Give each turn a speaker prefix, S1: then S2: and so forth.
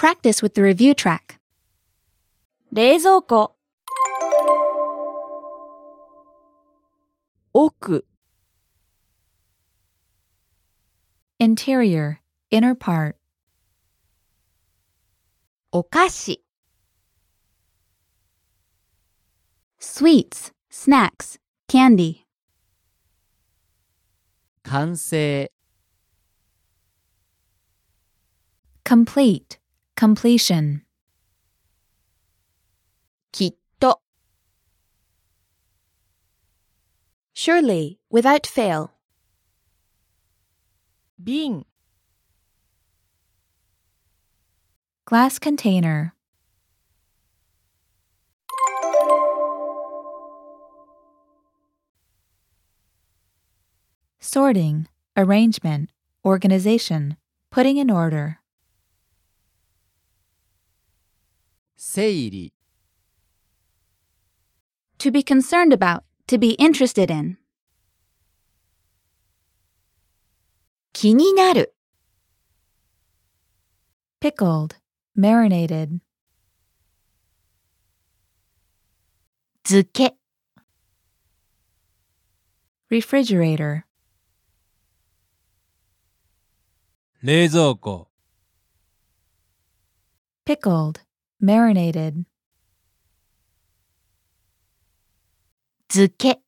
S1: practice with the review track.
S2: 冷蔵庫、奥、
S1: Interior, inner part.
S2: お菓子、
S1: Sweets, snacks, candy.
S3: 完成、
S1: Complete, completion.
S2: きっと。Surely, without fail. 瓶、
S1: Glass container. Sorting, arrangement, organization, putting in order.
S3: 整理、
S1: To be concerned about, to be interested in.
S2: 気になる。
S1: Pickled, marinated.
S2: 漬け、
S1: Refrigerator.
S3: 冷蔵庫、
S1: Pickled, marinated.
S2: 漬け。